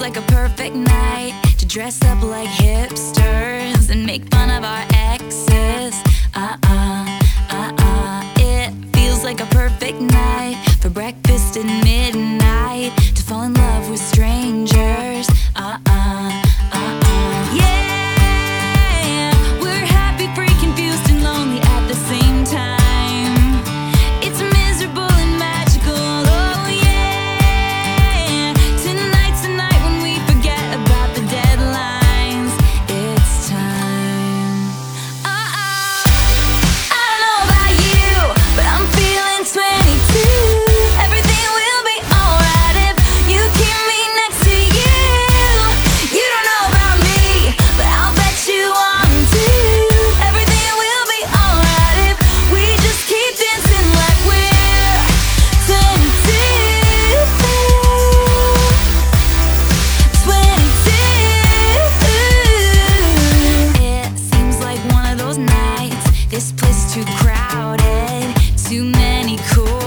like a perfect night to dress up like hipsters and make fun of our exes. It feels like a perfect night for breakfast at midnight to fall in love with strangers. Yeah, we're happy, free, confused, and lonely at the same time. It's miserable and magical. Oh yeah, tonight's the night when we forget about the deadlines. It's time. I don't know about you, but I'm feeling 22. Everything will be alright if you keep me next to you. You don't know about me, but I'll bet you want to. Everything will be alright if we just keep dancing like we're 22. 22. It seems like one of those nights. This place is too crowded, too many cool